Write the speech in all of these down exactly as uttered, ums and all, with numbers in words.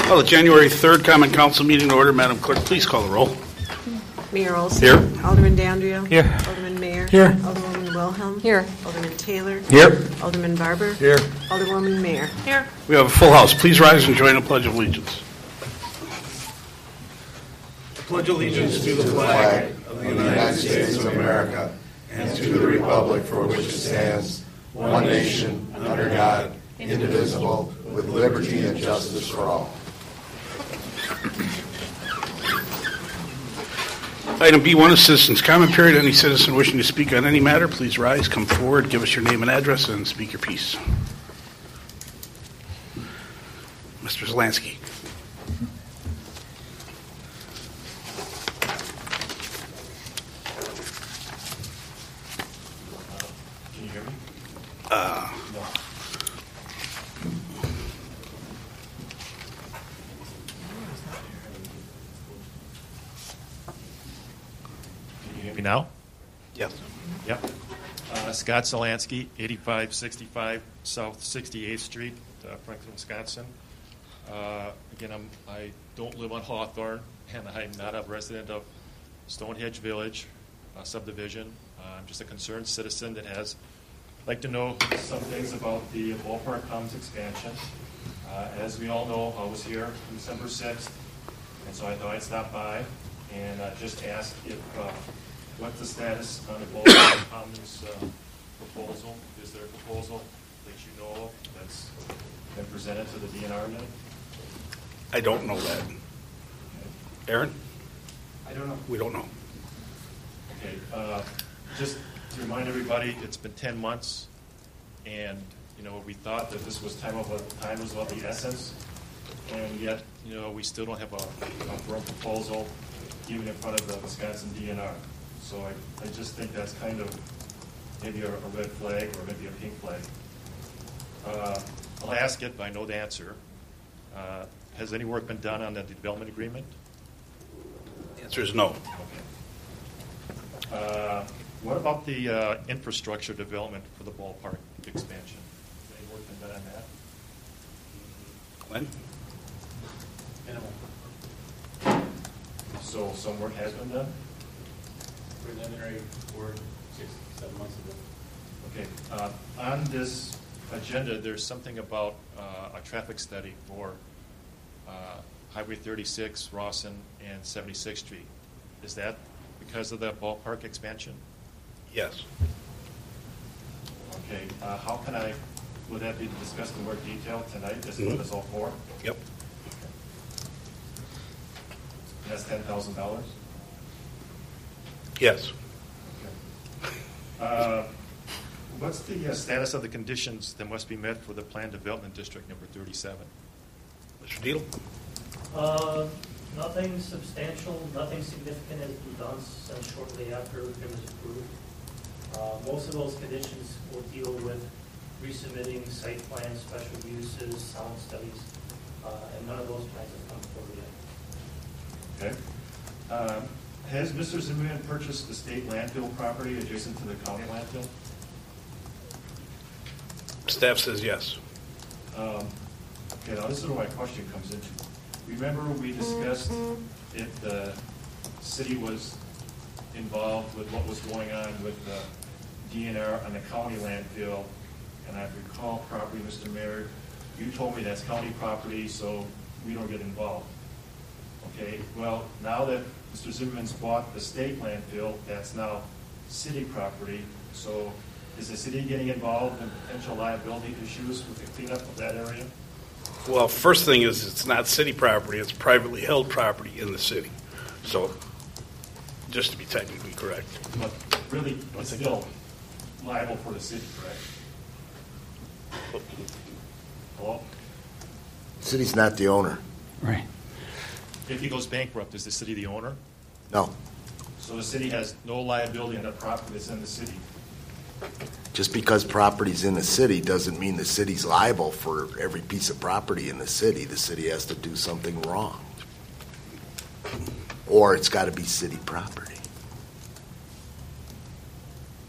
Well, the January third Common Council meeting in order. Madam Clerk, please call the roll. Mayor Olson. Here. Alderman Dandrio. Here. Alderman Mayer. Here. Alderwoman Wilhelm. Here. Alderman Taylor. Here. Alderman Barber. Here. Alderwoman Mayer. Here. We have a full house. Please rise and join the Pledge of Allegiance. I pledge allegiance to the flag of the United States of America and to the republic for which it stands, one nation, under God, indivisible, with liberty and justice for all. Item B one is citizens' comment period. Any citizen wishing to speak on any matter, please rise, come forward, give us your name and address, and speak your piece. Mister Zelansky. Can you hear me? Uh, No. Can you hear me now? yes. Yep. Uh, Scott Zelansky, eighty-five sixty-five South sixty-eighth Street, uh, Franklin, Wisconsin. Uh, again, I'm, I don't live on Hawthorne, and I'm not a resident of Stonehenge Village uh, subdivision. Uh, I'm just a concerned citizen that has like to know some things about the ballpark commons expansion. Uh, as we all know, I was here on December sixth, and so I thought I'd stop by and uh, just ask if uh, what's the status on the ballpark commons uh, proposal? Is there a proposal that you know of that's been presented to the D N R yet? I don't know that. Aaron? I don't know. We don't know. Okay, uh, just to remind everybody, it's been ten months, and you know we thought that this was time of time was of the essence, and yet you know we still don't have a, a firm proposal, even in front of the Wisconsin D N R. So I, I just think that's kind of maybe a, a red flag or maybe a pink flag. Uh, I'll ask it, but I know the answer. Uh, has any work been done on the development agreement? The answer is no. Okay. Uh, what about the uh, infrastructure development for the ballpark expansion? Any work been done on that? Glenn? Minimal. So some work has been done? Preliminary work six, seven months ago. Okay. Uh, on this agenda, there's something about uh, a traffic study for uh, Highway thirty-six, Rawson, and seventy-sixth Street. Is that because of the ballpark expansion? Yes. Okay. Uh, how can I, would that be discussed in more detail tonight? This is Mhm. what it's all for? Yep. And that's ten thousand dollars? Yes. Okay. Uh, what's the uh, status of the conditions that must be met for the planned development district number thirty-seven? Mister Deal? Uh, nothing substantial, nothing significant has been done since shortly after it was approved. Uh, most of those conditions will deal with resubmitting site plans, special uses, sound studies, uh, and none of those plans have come forward yet. Okay. Um, has Mister Zimmerman purchased the state landfill property adjacent to the county landfill? Staff says yes. Um, okay, now this is where my question comes into. Remember we discussed if the city was involved with what was going on with the D N R on the county landfill, and I recall properly, Mister Mayor, you told me that's county property, so we don't get involved. Okay, well, now that Mister Zimmerman's bought the state landfill, that's now city property, so is the city getting involved in potential liability issues with the cleanup of that area? Well, first thing is it's not city property. It's privately held property in the city. So, just to be technically correct. But really, it's still liable for the city, correct? Hello? City's not the owner. Right. If he goes bankrupt, is the city the owner? No. So the city has no liability on the property that's in the city? Just because property's in the city doesn't mean the city's liable for every piece of property in the city. The city has to do something wrong. Or it's got to be city property.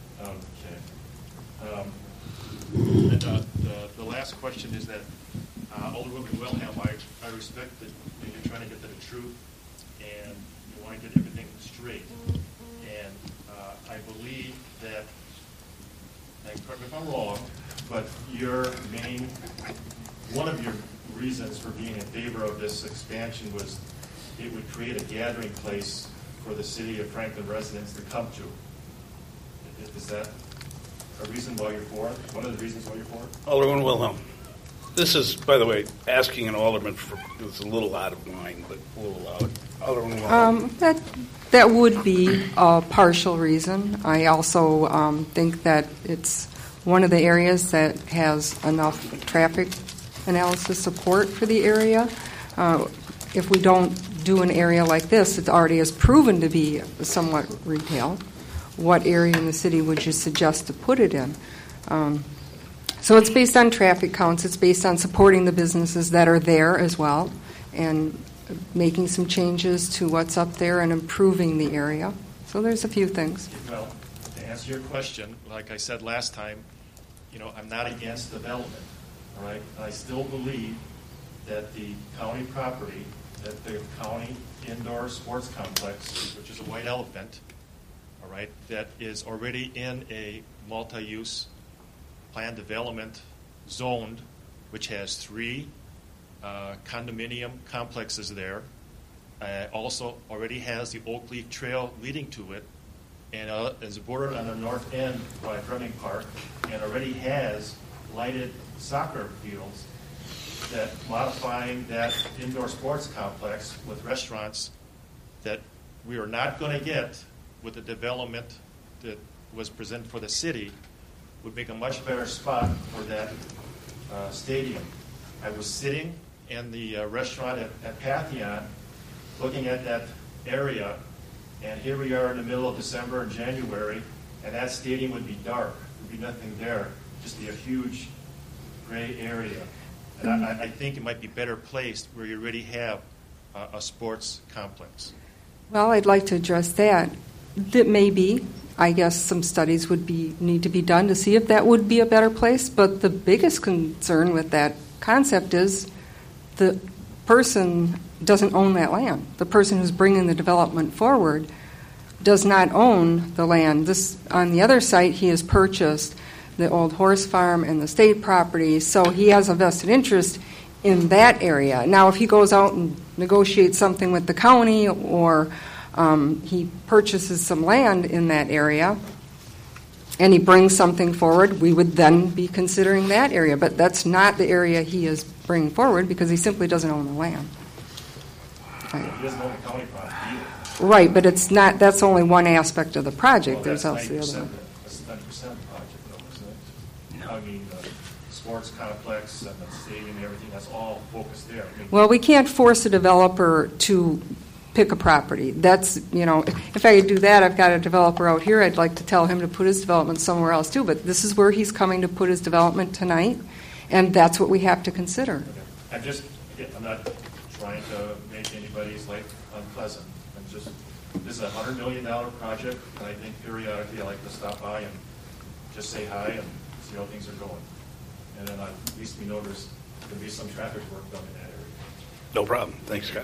Okay. Um, and uh, the, the last question is that Uh, Alderwoman Wilhelm, I, I respect that you're trying to get to the truth and you want to get everything straight. And uh, I believe that, and correct me if I'm wrong, but your main, one of your reasons for being in favor of this expansion was it would create a gathering place for the city of Franklin residents to come to. Is that a reason why you're for it? One of the reasons why you're for it? Alderman Wilhelm. This is, by the way, asking an alderman for, it's a little out of line, but a little loud. Alderman Wilhelm. Um, that that would be a partial reason. I also um, think that it's one of the areas that has enough traffic analysis support for the area. Uh, if we don't do an area like this, it already has proven to be somewhat retail. What area in the city would you suggest to put it in? Um, so it's based on traffic counts. It's based on supporting the businesses that are there as well and making some changes to what's up there and improving the area. So there's a few things. Well, to answer your question, like I said last time, you know, I'm not against development, all right? I still believe that the county property, that the county indoor sports complex, which is a white elephant, all right, that is already in a multi-use planned development zoned, which has three uh, condominium complexes there. Uh, also already has the Oak Leaf Trail leading to it, and uh, is bordered on the north end by Drumming Park, and already has lighted soccer fields, that modifying that indoor sports complex with restaurants that we are not going to get with the development that was presented for the city would make a much better spot for that uh, stadium. I was sitting in the uh, restaurant at, at Pantheon looking at that area, and here we are in the middle of December and January, and that stadium would be dark. There would be nothing there, just be a huge gray area. And I, I think it might be better placed where you already have uh, a sports complex. Well, I'd like to address that. That may be. I guess some studies would be need to be done to see if that would be a better place. But the biggest concern with that concept is the person doesn't own that land. The person who's bringing the development forward does not own the land. This on the other site, he has purchased the old horse farm and the state property, so he has a vested interest in that area. Now, if he goes out and negotiates something with the county or um, he purchases some land in that area and he brings something forward, we would then be considering that area. But that's not the area he is bringing forward because he simply doesn't own the land. Right. He doesn't own the county property either. Right, but it's not. That's only one aspect of the project. Well, There's that's also the other one. That's ninety percent of the project, though, isn't it? No. I mean, uh, sports complex and the stadium and everything, that's all focused there. I mean, Well, we can't force a developer to pick a property. That's, you know, if I could do that, I've got a developer out here, I'd like to tell him to put his development somewhere else too, but this is where he's coming to put his development tonight, and that's what we have to consider. okay. I'm just, again, I'm not trying to make anybody's life unpleasant. I'm just, this is a hundred million dollar project, and I think periodically I like to stop by and just say hi and see how things are going. And then at least we know there's going to be some traffic work done in that area. No problem. Thanks, Scott.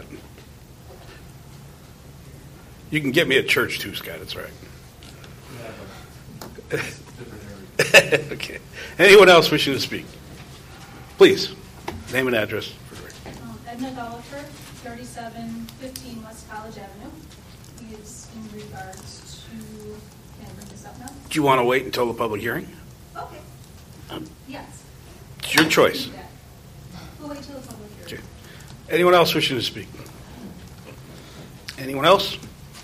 You can get me at church too, Scott. It's all right. Yeah, but it's a different area. Okay. Anyone else wishing to speak? Please, name and address. Um, Edna Gollifer, thirty-seven fifteen West College Avenue. Is in regards to, can I bring this up now? Do you want to wait until the public hearing? Okay. Um, Yes. It's your choice. Do that. We'll wait till the public hearing. Okay. Anyone else wishing to speak? Anyone else?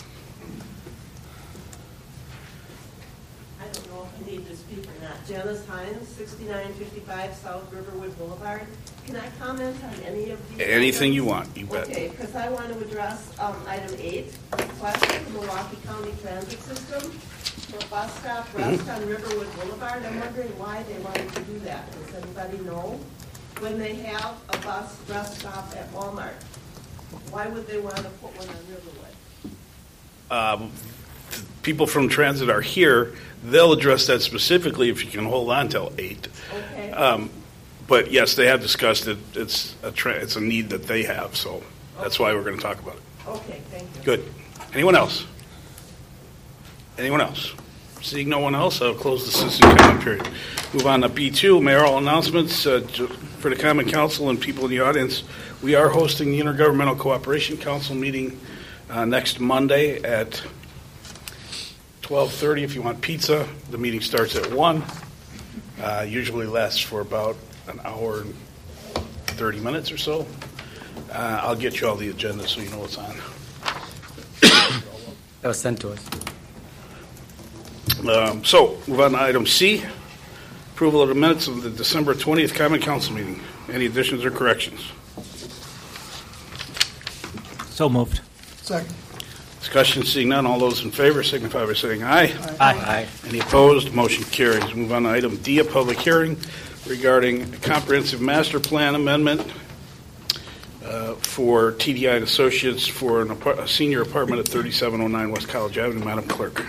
I don't know if I need to speak or not. Janice Hines, sixty-nine fifty-five South Riverwood Boulevard. Can I comment on any of these? Anything items? you want, you bet. Okay, because I want to address um, item eight, request from Milwaukee County Transit System for a bus stop rest on Riverwood Boulevard. I'm wondering why they wanted to do that. Does anybody know? When they have a bus rest stop at Walmart, why would they want to put one on Riverwood? Um, people from transit are here. They'll address that specifically if you can hold on till eight. Okay. Um, but yes, they have discussed it. It's a tra- it's a need that they have, so that's why we're going to talk about it. Okay, thank you. Good. Anyone else? Anyone else? Seeing no one else, I'll close the citizen comment period. Move on to B two, mayoral announcements uh, for the Common Council and people in the audience. We are hosting the Intergovernmental Cooperation Council meeting uh, next Monday at twelve thirty. If you want pizza, the meeting starts at one. Uh, usually lasts for about an hour and thirty minutes or so. Uh, I'll get you all the agenda so you know what's on. That was sent to us. Um, so, move on to item C, approval of the minutes of the December twentieth Common Council meeting. Any additions or corrections? So moved. Second. Discussion, seeing none. All those in favor signify by saying aye. Aye. Aye. Any opposed? Motion carries. Move on to item D, a public hearing regarding a comprehensive master plan amendment uh, for T D I and Associates for an apart- a senior apartment at thirty-seven oh nine West College Avenue. Madam Clerk.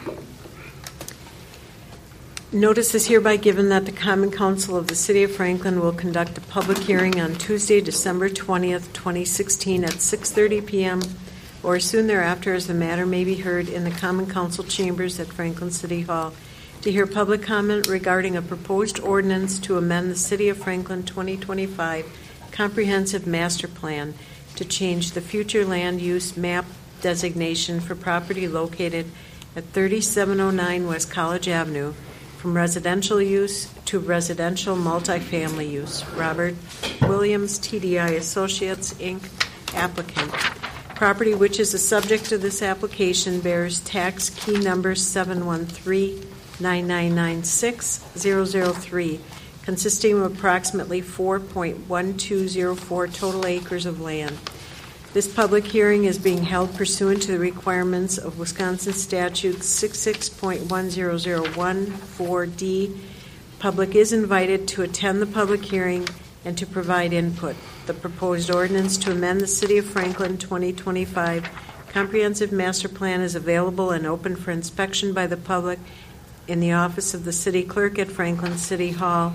Notice is hereby given that the Common Council of the City of Franklin will conduct a public hearing on Tuesday, December twentieth, twenty sixteen at six thirty p.m. or soon thereafter, as the matter may be heard in the Common Council chambers at Franklin City Hall, to hear public comment regarding a proposed ordinance to amend the City of Franklin twenty twenty-five Comprehensive Master Plan to change the future land use map designation for property located at thirty-seven oh nine West College Avenue from residential use to residential multifamily use. Robert Williams, T D I Associates, Incorporated, applicant. Property which is the subject of this application bears tax key number seven one three nine nine nine six zero zero three, consisting of approximately four point one two zero four total acres of land. This public hearing is being held pursuant to the requirements of Wisconsin Statute sixty-six point one zero zero one four D. Public is invited to attend the public hearing and to provide input. The proposed ordinance to amend the City of Franklin twenty twenty-five Comprehensive Master Plan is available and open for inspection by the public in the office of the City Clerk at Franklin City Hall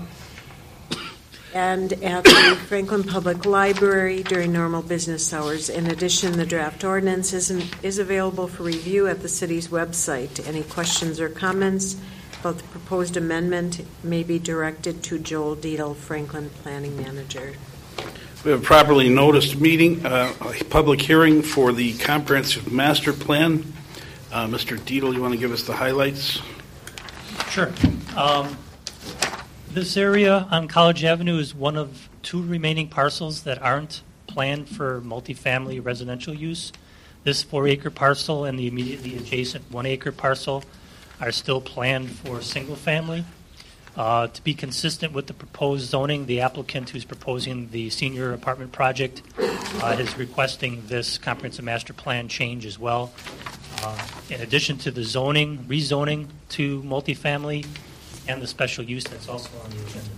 and at the Franklin Public Library during normal business hours. In addition, the draft ordinance is, is available for review at the city's website. Any questions or comments about the proposed amendment may be directed to Joel Deedle, Franklin Planning Manager. We have a properly noticed meeting, uh, a public hearing for the Comprehensive Master Plan. Uh, Mister Deedle, you want to give us the highlights? Sure. Um, This area on College Avenue is one of two remaining parcels that aren't planned for multifamily residential use. This four-acre parcel and the immediately adjacent one-acre parcel are still planned for single-family. Uh, to be consistent with the proposed zoning, the applicant who's proposing the senior apartment project uh, is requesting this comprehensive master plan change as well. Uh, in addition to the zoning, rezoning to multifamily, and the special use that's also on the agenda.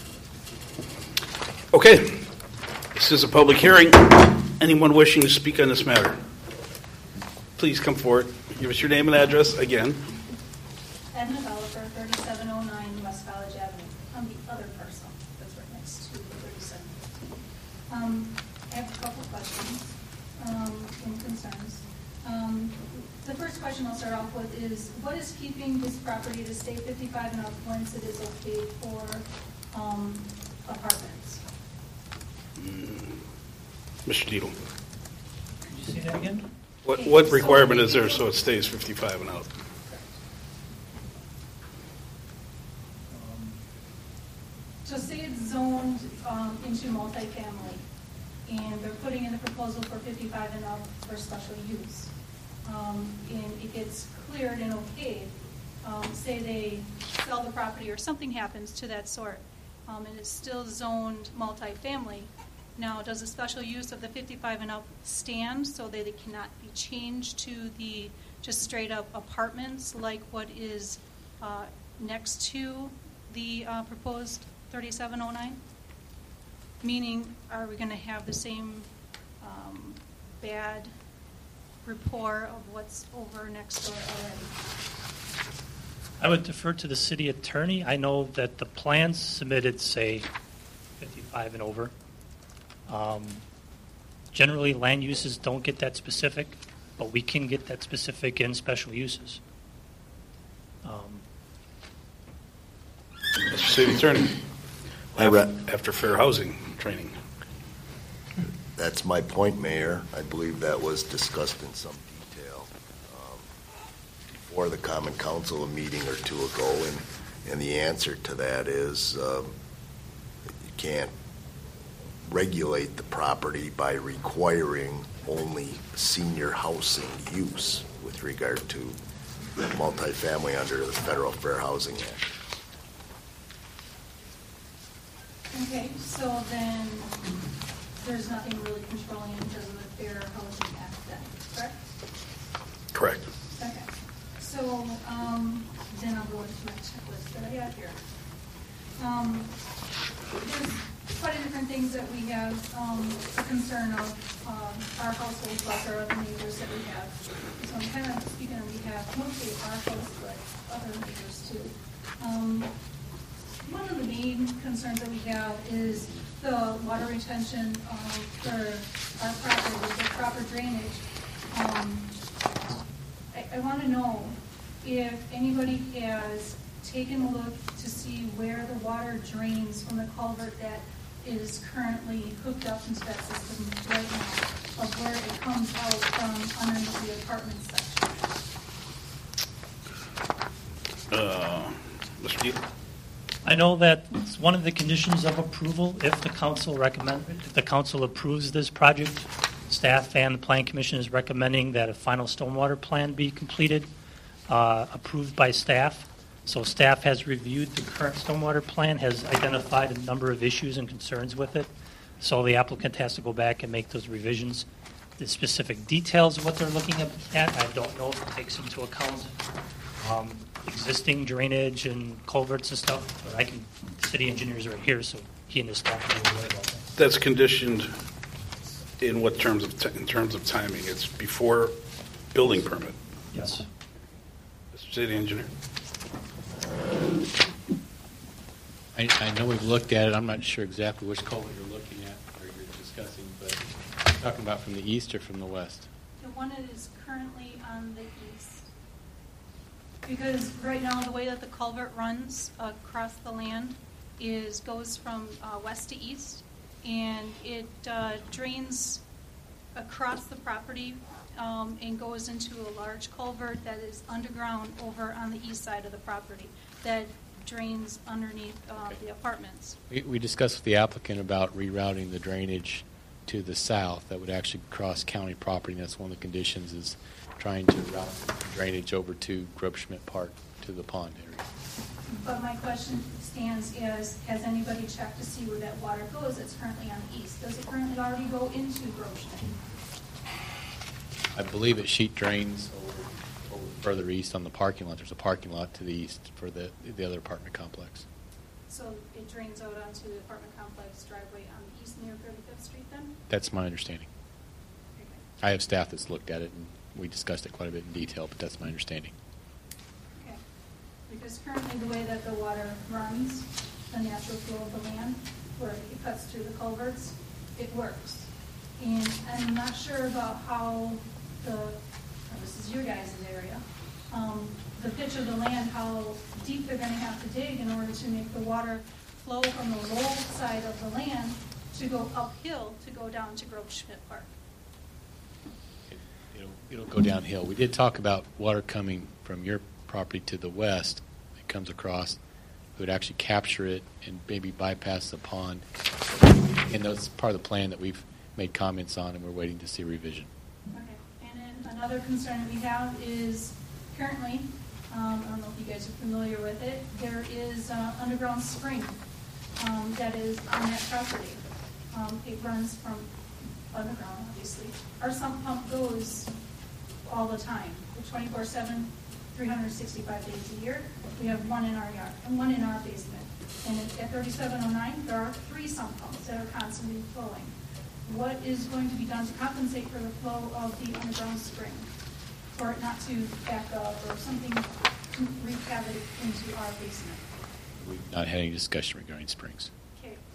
Okay. This is a public hearing. Anyone wishing to speak on this matter? Please come forward. Give us your name and address again. Edna Oliver, thirty-seven oh nine West College Avenue, on the other parcel that's right next to the thirty-seven. Um, I have a couple questions um, and concerns. Um, The first question I'll start off with is, what is keeping this property to stay fifty-five and up once it is okay for um, apartments? Mister Deedle. Could you say that again? What, what requirement is there so it stays fifty-five and up? Um, So say it's zoned um, into multifamily, and they're putting in a proposal for fifty-five and up for special use. Um, and it gets cleared and okayed, um, say they sell the property or something happens to that sort, um, and it's still zoned multifamily. Now, does the special use of the fifty-five and up stand so that it cannot be changed to the just straight up apartments like what is uh, next to the uh, proposed thirty-seven oh nine? Meaning, are we going to have the same um, bad rapport of what's over next door already? I would defer to the city attorney. I know that the plans submitted say fifty-five fifty-five and over. Um, generally, land uses don't get that specific, but we can get that specific in special uses. Um, Mister City Attorney, I re- after fair housing training. That's my point, Mayor. I believe that was discussed in some detail um, before the Common Council a meeting or two ago, and, and the answer to that is um, you can't regulate the property by requiring only senior housing use with regard to multifamily under the Federal Fair Housing Act. Okay, so then there's nothing really controlling in terms of the Fair Housing Act then, correct? Correct. Okay, so um, then I'll go into my checklist that I have here. Um, there's quite a different things that we have um, a concern of um, our household plus our other neighbors that we have. So I'm kind of speaking on behalf, mostly our house, but other neighbors too. Um, One of the main concerns that we have is the water retention um, for our property, the proper drainage. Um, I, I want to know if anybody has taken a look to see where the water drains from the culvert that is currently hooked up into that system right now, of where it comes out from underneath the apartment section. Uh, Mister Deal? I know that it's one of the conditions of approval, if the council recommend, if the council approves this project, staff and the Plan Commission is recommending that a final stormwater plan be completed, uh, approved by staff. So staff has reviewed the current stormwater plan, has identified a number of issues and concerns with it. So the applicant has to go back and make those revisions. The specific details of what they're looking at, I don't know if it takes into account um, existing drainage and culverts and stuff, but I can, the city engineer's right here, so he and his staff will worry about that. That's conditioned in what terms of, t- in terms of timing? It's before building permit. Yes. Mister City Engineer? I, I know we've looked at it. I'm not sure exactly which culvert you're looking at or you're discussing, but you're talking about from the east or from the west? The one that is currently on the east. Because right now, the way that the culvert runs across the land is, goes from uh, west to east, and it uh, drains across the property um, and goes into a large culvert that is underground over on the east side of the property that drains underneath uh, Okay. the apartments. We, we discussed with the applicant about rerouting the drainage to the south that would actually cross county property, and that's one of the conditions is trying to route drainage over to Grobschmidt Park to the pond area. But my question stands as, has anybody checked to see where that water goes that's currently on the east? Does it currently already go into Grobschmidt? I believe it sheet drains over, over further east on the parking lot. There's a parking lot to the east for the the other apartment complex. So it drains out onto the apartment complex driveway on the east near thirty-fifth Street then? That's my understanding. Okay. I have staff that's looked at it, and we discussed it quite a bit in detail, but that's my understanding. Okay. Because currently the way that the water runs, the natural flow of the land, where it cuts through the culverts, it works. And I'm not sure about how the, oh, this is your guys' area, um, the pitch of the land, how deep they're going to have to dig in order to make the water flow from the low side of the land to go uphill to go down to Grobschmidt Park. It, it'll, it'll go downhill. We did talk about water coming from your property to the west. It comes across. We would actually capture it and maybe bypass the pond. And that's part of the plan that we've made comments on, and we're waiting to see revision. Okay. And then another concern we have is currently, um, I don't know if you guys are familiar with it, there is uh, underground spring um, that is on that property. Um, it runs from underground, obviously. Our sump pump goes all the time, twenty-four seven, three hundred sixty-five days a year. We have one in our yard and one in our basement. And at thirty-seven oh nine, there are three sump pumps that are constantly flowing. What is going to be done to compensate for the flow of the underground spring, for it not to back up or something to wreak havoc into our basement? We've not had any discussion regarding springs. Okay,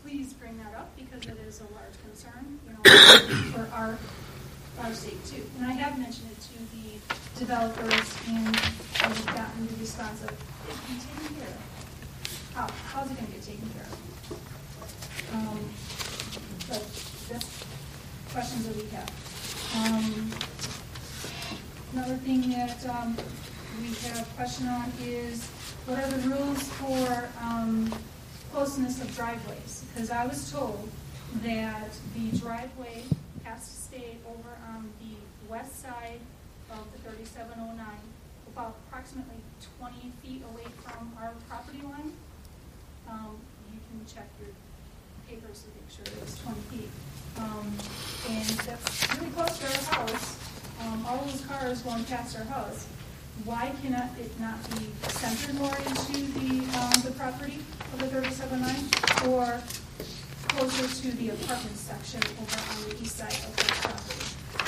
please bring that up because it is a large concern, you know, for our, our sake too. And I have mentioned it to the developers and I've gotten the response of, it's been taken care of. How, how's it going to get taken care of? Um, but that's questions that we have. Um, another thing that um, we have a question on is what are the rules for um, closeness of driveways? Because I was told that the driveway has to stay over on the west side of the thirty-seven oh nine, about approximately twenty feet away from our property line. Um, you can check your papers to make sure it's twenty feet. Um, and that's really close to our house. Um, all those cars going past our house. Why cannot it not be centered more into the um, the property of the thirty-seven oh nine or closer to the apartment section over on the east side of the property?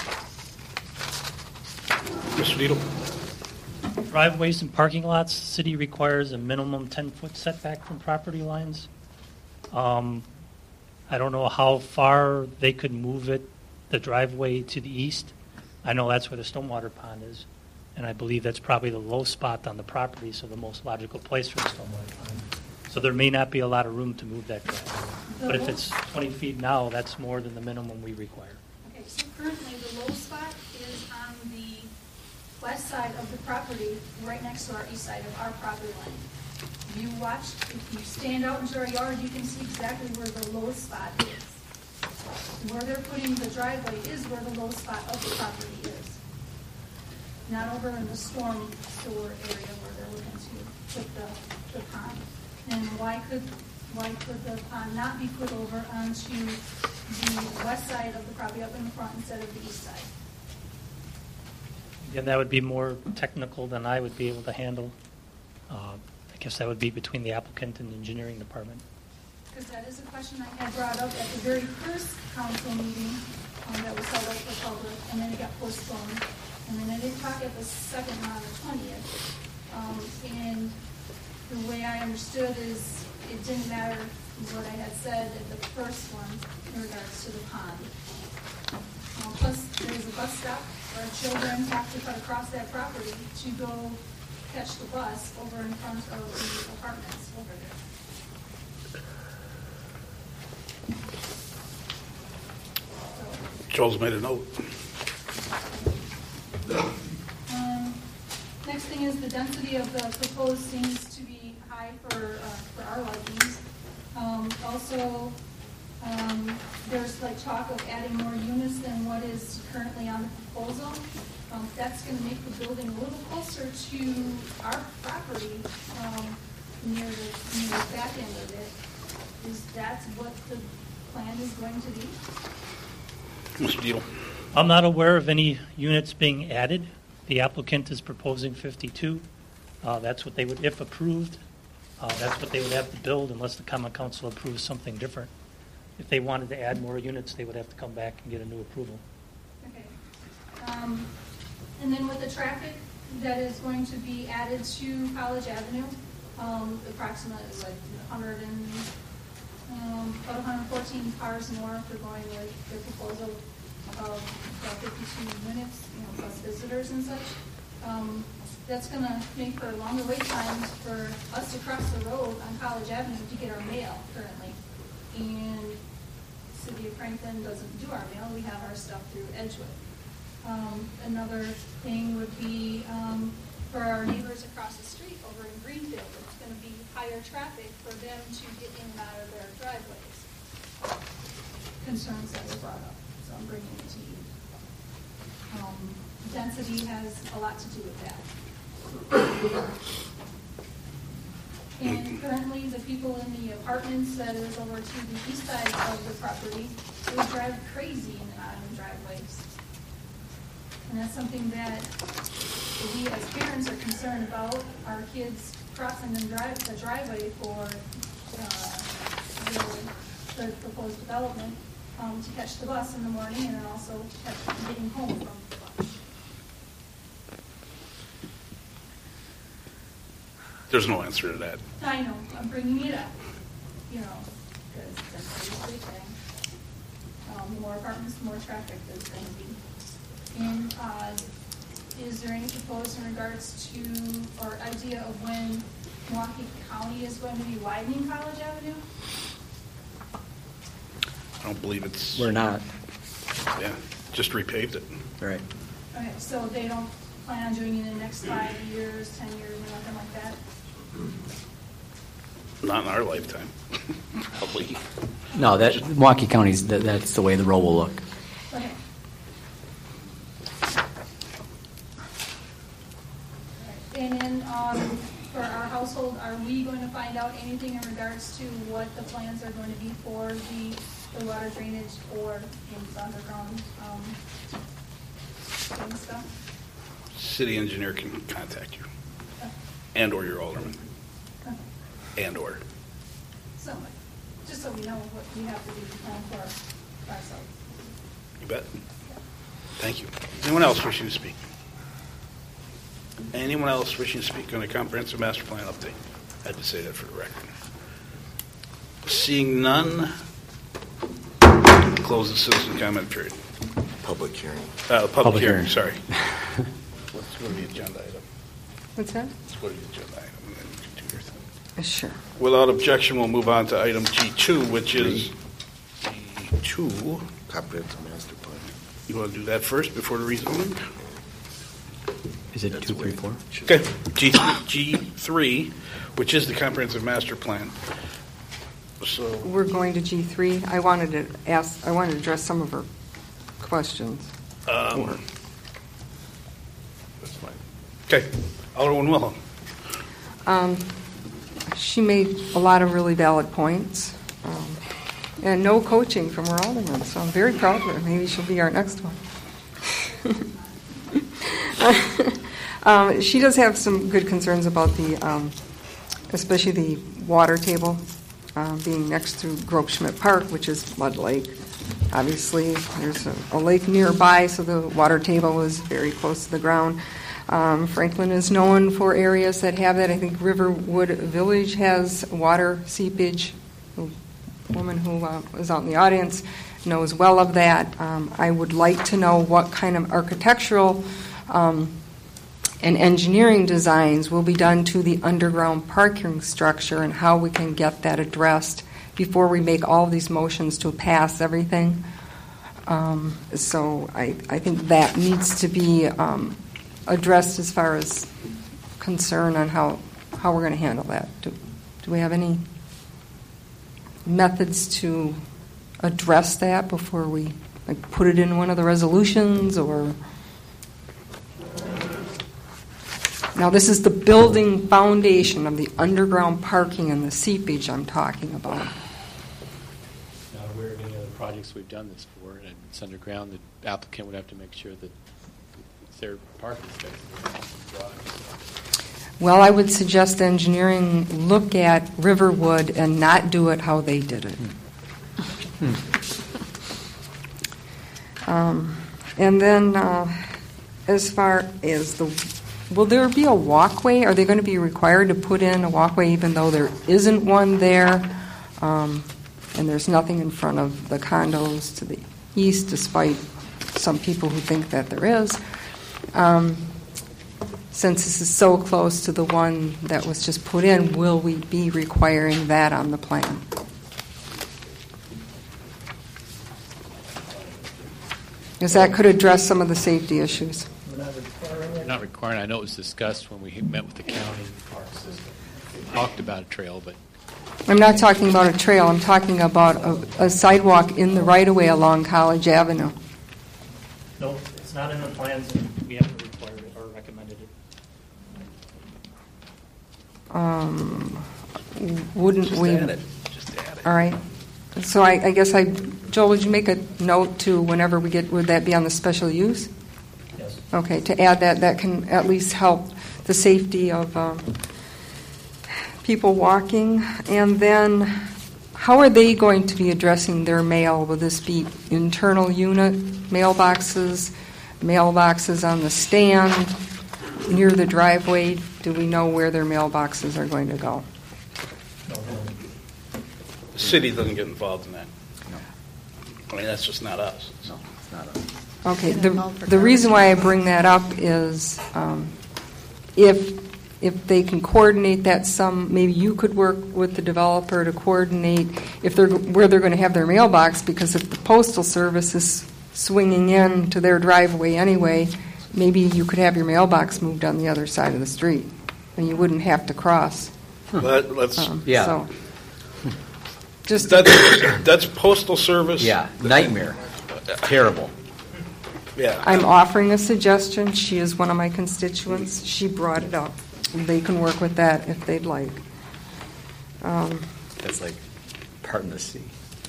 Mister Needle. Driveways and parking lots, the city requires a minimum ten-foot setback from property lines. Um, I don't know how far they could move it, the driveway to the east. I know that's where the stormwater pond is, and I believe that's probably the low spot on the property, so the most logical place for the stormwater pond. So there may not be a lot of room to move that driveway. But if it's twenty feet now, that's more than the minimum we require. Okay, so currently the low spot is on the west side of the property, right next to our east side of our property line. If you watch, if you stand out into our yard, you can see exactly where the low spot is. Where they're putting the driveway is where the low spot of the property is. Not over in the storm sewer area where they're looking to put the, the pond. And why could why could the pond not be put over onto the west side of the property up in the front instead of the east side? Again, that would be more technical than I would be able to handle. Uh, I guess that would be between the applicant and the engineering department. Because that is a question I had brought up at the very first council meeting um, that was held up for public, and then it got postponed. And then I did talk at the second one on the twentieth. Um, and the way I understood is it didn't matter what I had said at the first one in regards to the pond. Um, plus, there is a bus stop where children have to cut across that property to go catch the bus over in front of the apartments over there. Joel's made a note. Um, next thing is the density of the proposed seems to be high for uh, for our likings. Um, also, um, there's like talk of adding more units than what is currently on the proposal. Um, that's going to make the building a little closer to our property um, near the near the back end of it. Is that what the plan is going to be? Mister Needle. I'm not aware of any units being added. The applicant is proposing fifty-two. Uh, that's what they would, if approved, uh, that's what they would have to build unless the common council approves something different. If they wanted to add more units, they would have to come back and get a new approval. Okay. Um, and then with the traffic that is going to be added to College Avenue, um, approximately like one hundred and um, about one hundred fourteen cars more if they're going with their proposal of about fifty-two units, you know, plus visitors and such. Um, that's going to make for longer wait times for us to cross the road on College Avenue to get our mail currently. And the City of Franklin doesn't do our mail. We have our stuff through Edgewood. Um, another thing would be um, for our neighbors across the street over in Greenfield. It's going to be higher traffic for them to get in and out of their driveways. Concerns that were brought up, so I'm bringing it to you. Um, density has a lot to do with that. And currently, the people in the apartments that is over to the east side of the property, they drive crazy in and out of the driveways. And that's something that we as parents are concerned about, our kids crossing the, drive, the driveway for uh, the, the proposed development um, to catch the bus in the morning and then also catch, getting home from the bus. There's no answer to that. I know, I'm bringing it up, you know, because everything. Um, the more apartments, the more traffic there's going to be. And uh, is there any proposed in regards to, or idea of when Milwaukee County is going to be widening College Avenue? I don't believe it's, We're not. yeah, just repaved it. Right. Okay, so they don't plan on doing it in the next five years, ten years, or nothing like that? Not in our lifetime, probably. No, that Milwaukee County's, that, that's the way the road will look. Okay. And then, um, for our household, are we going to find out anything in regards to what the plans are going to be for the, the water drainage or the underground, um, and stuff? City engineer can contact you, and/or your alderman, Okay. and/or. So, just so we know what we have to do to plan for ourselves. You bet. Thank you. Anyone else wishing to speak? Anyone else wishing to speak on the comprehensive master plan update? I had to say that for the record. Seeing none, close the citizen comment period. Public hearing. Uh, public, Public hearing, hearing. sorry. Let's go to the agenda item. What's that? Let's go to the agenda item and then you can do your thing. Sure. Without objection, we'll move on to item G two, which is G two. Comprehensive master plan. You want to do that first before the rezoning? Is it That's two, the three, way four? it should Okay, G, G three, which is the comprehensive master plan. So, We're going to G three. I wanted to ask, I wanted to address some of her questions. um, that's fine. Okay, Alderman Wilhelm. Um, she made a lot of really valid points. Um, and no coaching from her alderman, so I'm very proud of her. Maybe she'll be our next one. um, she does have some good concerns about the, um, especially the water table uh, being next to Grobschmidt Park, which is Mud Lake. Obviously, there's a, a lake nearby, so the water table is very close to the ground. Um, Franklin is known for areas that have that. I think Riverwood Village has water seepage. The woman who uh, is out in the audience knows well of that. Um, I would like to know what kind of architectural um, and engineering designs will be done to the underground parking structure and how we can get that addressed before we make all these motions to pass everything. Um, so I, I think that needs to be um, addressed as far as concern on how, how we're going to handle that. Do, do we have any methods to address that before we like put it in one of the resolutions? Or now this is the building foundation of the underground parking and the seepage I'm talking about. Not aware of any other projects we've done this for, and it's underground. The applicant would have to make sure that it's their parking space. Well, I would suggest engineering look at Riverwood and not do it how they did it. Hmm. Um, and then, uh, as far as the, will there be a walkway? Are they going to be required to put in a walkway even though there isn't one there? Um, and there's nothing in front of the condos to the east, despite some people who think that there is. Um, since this is so close to the one that was just put in, will we be requiring that on the plan? Because that could address some of the safety issues. We're not requiring We're it. not requiring. I know it was discussed when we met with the county park system. We talked about a trail, but I'm not talking about a trail. I'm talking about a, a sidewalk in the right-of-way along College Avenue. No, it's not in the plans, and we haven't required it or recommended it. Um, wouldn't Just we? add it. Just add it. All right. So I, I guess I, Joel, would you make a note to whenever we get? Would that be on the special use? Yes. Okay, to add that, that can at least help the safety of um, people walking. And then, how are they going to be addressing their mail? Will this be internal unit mailboxes, mailboxes on the stand, near the driveway? Do we know where their mailboxes are going to go? No, no. The city doesn't get involved in that. I mean, that's just not us. No, it's not a. Okay, the, the reason why I bring that up is um, if if they can coordinate that some, maybe you could work with the developer to coordinate if they're where they're going to have their mailbox, because if the postal service is swinging in to their driveway anyway, maybe you could have your mailbox moved on the other side of the street, and you wouldn't have to cross. Let, let's. Um, Yeah. So, just That's, that's postal service. Yeah, nightmare. Terrible. Yeah. I'm offering a suggestion. She is one of my constituents. She brought it up. They can work with that if they'd like. Um, That's like part in the sea.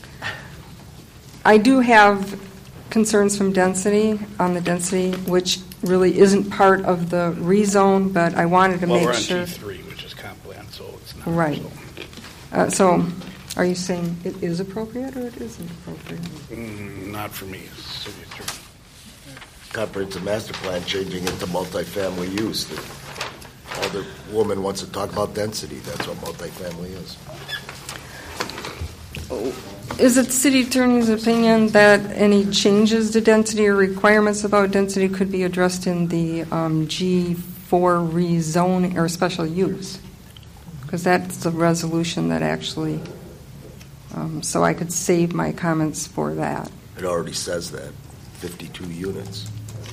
I do have concerns from density, on the density, which really isn't part of the rezone, but I wanted to well, make we're on sure. T three, which is comp plan, so it's not. Right. So. Uh, so, are you saying it is appropriate or it isn't appropriate? Mm, not for me, city attorney. Comprehensive master plan changing it to multifamily use. The other woman wants to talk about density. That's what multifamily is. Is it city attorney's opinion that any changes to density or requirements about density could be addressed in the um, G four rezone or special use? Because that's the resolution that actually, um, so I could save my comments for that. It already says that, fifty-two units.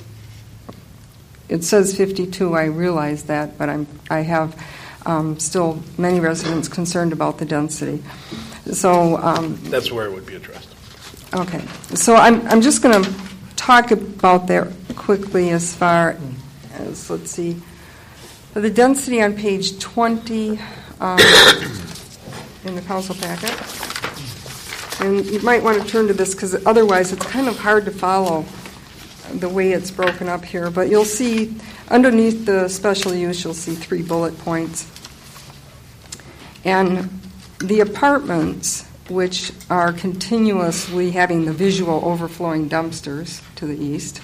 It says fifty-two, I realize that, but I'm, I have um, still many residents concerned about the density. So um, That's where it would be addressed. okay, so I'm I'm just going to talk about that quickly as far as, let's see, the density on page twenty um, in the council packet. And you might want to turn to this because otherwise it's kind of hard to follow the way it's broken up here. But you'll see underneath the special use, you'll see three bullet points. And the apartments, which are continuously having the visual overflowing dumpsters to the east,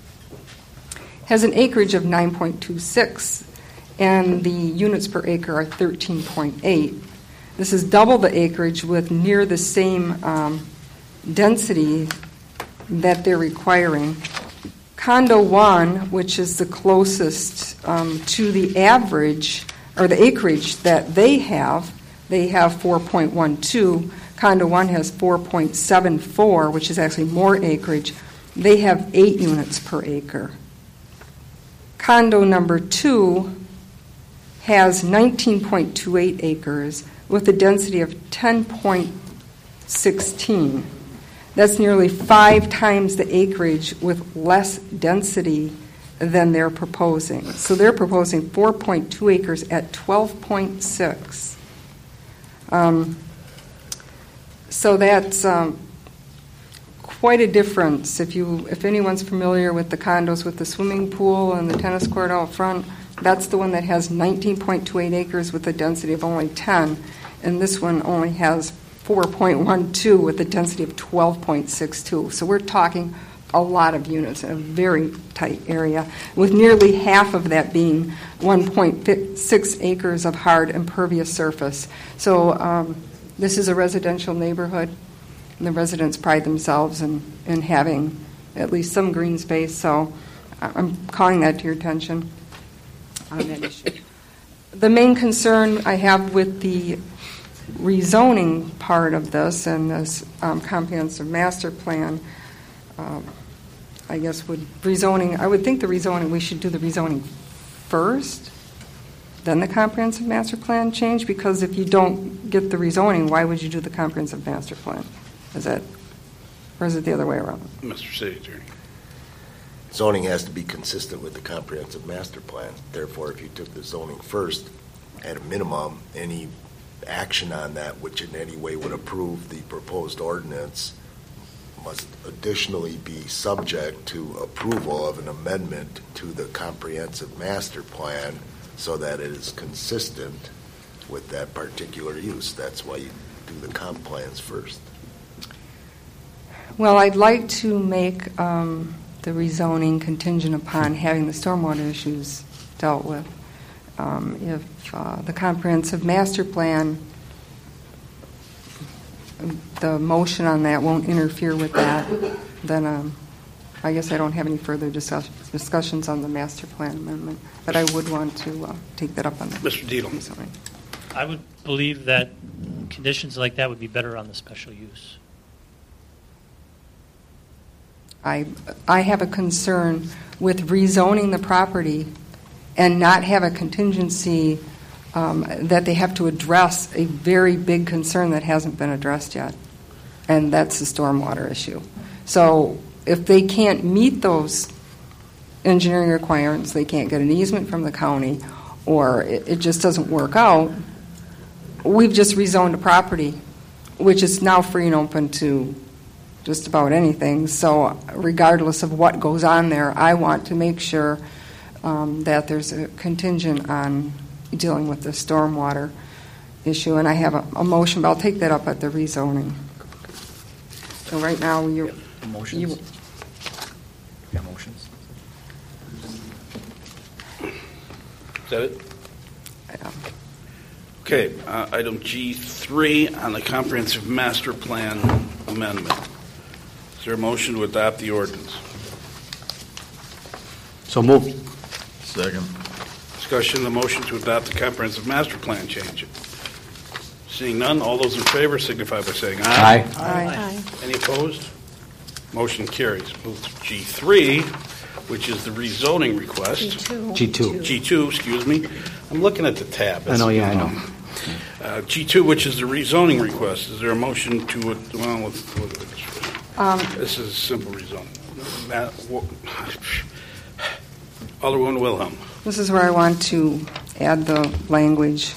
has an acreage of nine point two six, and the units per acre are thirteen point eight. This is double the acreage with near the same um, density that they're requiring. Condo one, which is the closest um, to the average, or the acreage that they have, they have four point one two. Condo one has four point seven four, which is actually more acreage. They have eight units per acre. Condo number two has nineteen point two eight acres with a density of ten point one six. That's nearly five times the acreage with less density than they're proposing. So they're proposing four point two acres at twelve point six. Um, so that's um, quite a difference. If you, if anyone's familiar with the condos with the swimming pool and the tennis court out front, that's the one that has nineteen point two eight acres with a density of only ten, and this one only has four point one two with a density of twelve point six two. So we're talking a lot of units in a very tight area, with nearly half of that being one point six acres of hard impervious surface. So um, this is a residential neighborhood, and the residents pride themselves in, in having at least some green space. So I'm calling that to your attention on that issue. The main concern I have with the rezoning part of this and this um, comprehensive master plan, um, I guess would rezoning, I would think the rezoning, we should do the rezoning first, then the comprehensive master plan change, because if you don't get the rezoning, why would you do the comprehensive master plan? Is that, or is it the other way around? Mister City Attorney. Zoning has to be consistent with the comprehensive master plan. Therefore, if you took the zoning first, at a minimum, any action on that which in any way would approve the proposed ordinance must additionally be subject to approval of an amendment to the comprehensive master plan so that it is consistent with that particular use. That's why you do the comp plans first. Well, I'd like to make um, the rezoning contingent upon having the stormwater issues dealt with. Um, if uh, the comprehensive master plan the motion on that won't interfere with that, then um, I guess I don't have any further discuss- discussions on the master plan amendment. But I would want to uh, take that up on that. Mister Diehl. I would believe that conditions like that would be better on the special use. I I have a concern with rezoning the property and not have a contingency um, that they have to address a very big concern that hasn't been addressed yet, and that's the stormwater issue. So if they can't meet those engineering requirements, they can't get an easement from the county, or it, it just doesn't work out, we've just rezoned a property, which is now free and open to just about anything. So regardless of what goes on there, I want to make sure um, that there's a contingent on dealing with the stormwater issue. And I have a, a motion, but I'll take that up at the rezoning. So right now, you're... Motions? You, yeah, motions. Is that it? Yeah. Okay, uh, item G three on the comprehensive master plan amendment. Is there a motion to adopt the ordinance? So moved. Second. Discussion, the motion to adopt the comprehensive master plan change. Seeing none, all those in favor signify by saying aye. Aye. Aye. Any opposed? Motion carries. Move to G three, which is the rezoning request. G two. G two, excuse me. I'm looking at the tab. I know, yeah, I know. Uh, G two, which is the rezoning request. Is there a motion to, uh, well, with, with, Um, this is simple rezoning. Matt, wha- Alderwoman Wilhelm. This is where I want to add the language.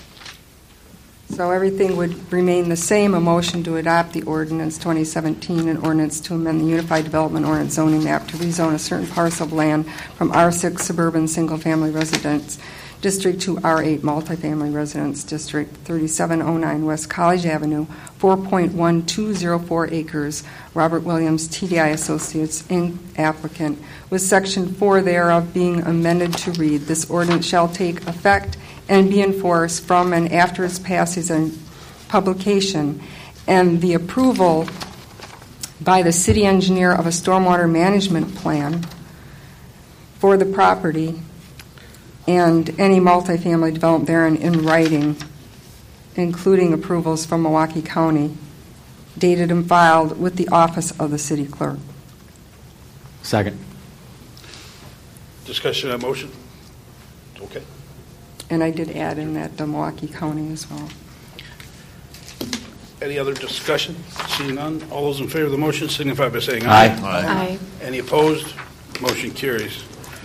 So everything would remain the same. A motion to adopt the ordinance twenty seventeen, an ordinance to amend the Unified Development Ordinance zoning map to rezone a certain parcel of land from R six suburban single-family residence district to R eight multifamily residence district, thirty-seven oh nine West College Avenue, four point one two zero four acres, Robert Williams, T D I Associates, Incorporated applicant, with Section four thereof being amended to read, this ordinance shall take effect and be enforced from and after its passage and publication, and the approval by the city engineer of a stormwater management plan for the property and any multifamily development therein in writing, including approvals from Milwaukee County, dated and filed with the office of the city clerk. Second. Discussion on motion? Okay. And I did add in that the Milwaukee County as well. Any other discussion? Seeing none, all those in favor of the motion signify by saying aye. Aye. Aye. Any opposed? Motion carries.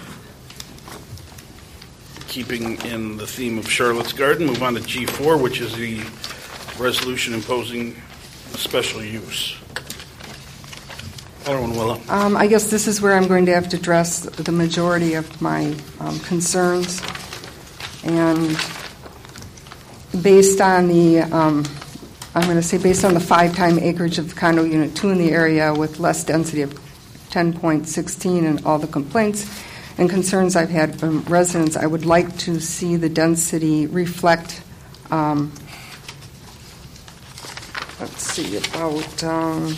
Keeping in the theme of Charlotte's Garden, move on to G four, which is the resolution imposing a special use. Alderman Willow. Um, I guess this is where I'm going to have to address the majority of my um, concerns. And based on the, um, I'm going to say based on the five-time acreage of condo unit two in the area with less density of ten point one six and all the complaints and concerns I've had from residents, I would like to see the density reflect, um, let's see, about, um,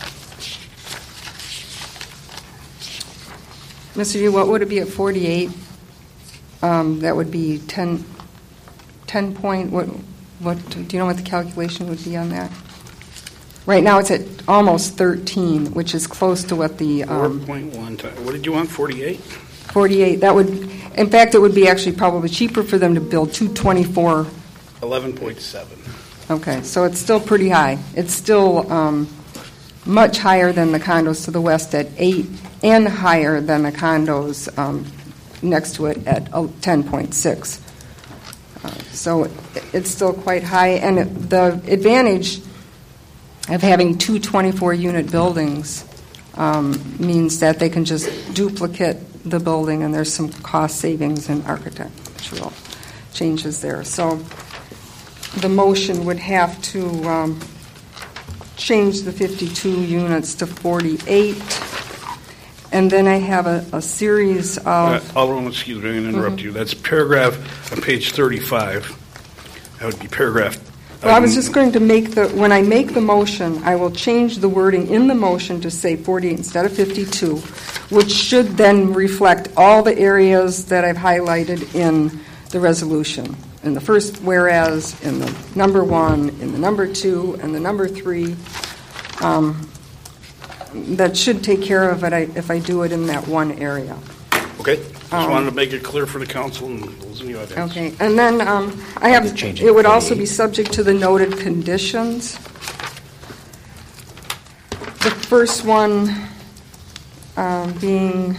Mister Yu, what would it be at forty-eight? Um, that would be ten, ten point, what, what, do you know what the calculation would be on that? Right now it's at almost thirteen, which is close to what the... Um, four point one times, what did you want, forty-eight? forty-eight, that would, in fact, it would be actually probably cheaper for them to build two twenty-four. eleven point seven. Okay, so it's still pretty high. It's still um, much higher than the condos to the west at eight and higher than the condos um, next to it at ten point six. Uh, so it's still quite high, and it, the advantage of having two twenty-four unit buildings um, means that they can just duplicate the building, and there's some cost savings and architectural changes there. So the motion would have to um, change the fifty-two units to forty-eight. And then I have a, a series of... Uh, Alderwoman, excuse me, I'm going to interrupt Mhm. you. That's paragraph on page thirty-five. That would be paragraph Well, I was just going to make the, when I make the motion, I will change the wording in the motion to say forty-eight instead of fifty-two, which should then reflect all the areas that I've highlighted in the resolution. In the first whereas, in the number one, in the number two, and the number three. Um, that should take care of it if I do it in that one area. Okay, just Um, wanted to make it clear for the council and those in the audience. Okay, and then um, I have, Change it it would to also be forty-eight. subject to the noted conditions. The first one um, being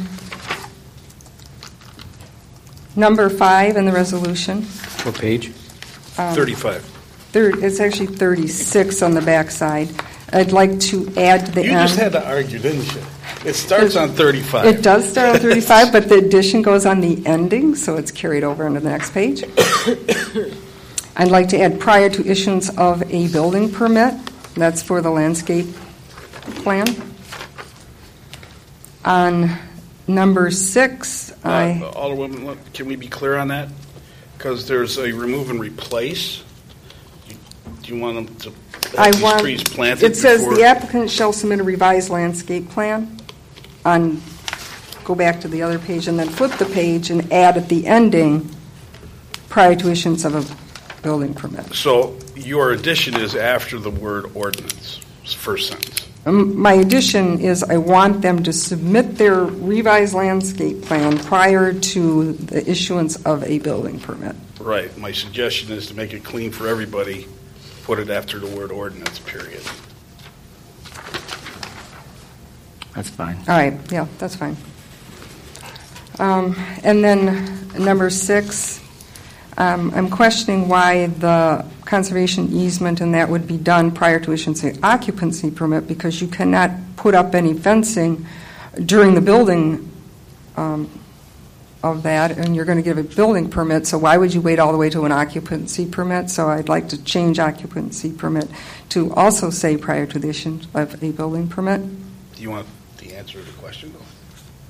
number five in the resolution. What page? Um, thirty-five. Third, it's actually thirty-six on the backside. I'd like to add to the You end. just had to argue, didn't you? It starts on thirty-five. It does start on thirty-five, but the addition goes on the ending, so it's carried over into the next page. I'd like to add prior to issuance of a building permit. That's for the landscape plan. On number six, Uh, I, Alderwoman, look, can we be clear on that? Because there's a remove and replace. Do you- Do you want them to I have these want, trees planted it says before- the applicant shall submit a revised landscape plan. On, go back to the other page and then flip the page and add at the ending prior to issuance of a building permit. So your addition is after the word ordinance, first sentence. Um, My addition is I want them to submit their revised landscape plan prior to the issuance of a building permit. Right. My suggestion is to make it clean for everybody, put it after the word ordinance, period. That's fine. All right, yeah, that's fine. Um, And then number six, um, I'm questioning why the conservation easement and that would be done prior to issuance of occupancy permit, because you cannot put up any fencing during the building um, of that, and you're going to give a building permit, so why would you wait all the way to an occupancy permit? So I'd like to change occupancy permit to also say prior to the issuance of a building permit. Do you want the answer to the question, though?